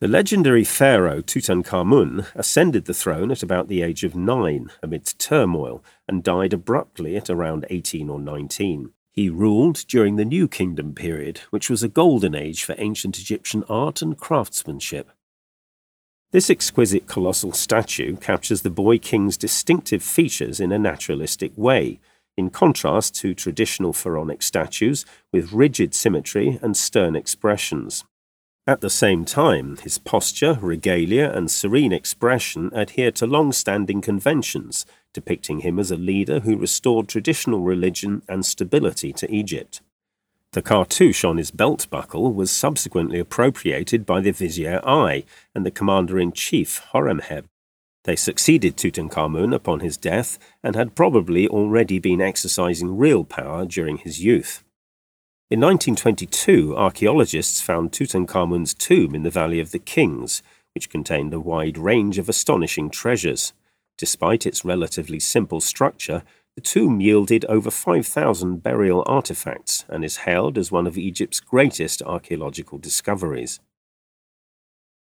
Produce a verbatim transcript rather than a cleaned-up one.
The legendary pharaoh Tutankhamun ascended the throne at about the age of nine amidst turmoil and died abruptly at around eighteen or nineteen. He ruled during the New Kingdom period, which was a golden age for ancient Egyptian art and craftsmanship. This exquisite colossal statue captures the boy king's distinctive features in a naturalistic way, in contrast to traditional pharaonic statues with rigid symmetry and stern expressions. At the same time, his posture, regalia, and serene expression adhere to long-standing conventions, depicting him as a leader who restored traditional religion and stability to Egypt. The cartouche on his belt buckle was subsequently appropriated by the Vizier I and the Commander-in-Chief Horemheb. They succeeded Tutankhamun upon his death and had probably already been exercising real power during his youth. In nineteen twenty-two, archaeologists found Tutankhamun's tomb in the Valley of the Kings, which contained a wide range of astonishing treasures. Despite its relatively simple structure, the tomb yielded over five thousand burial artifacts and is hailed as one of Egypt's greatest archaeological discoveries.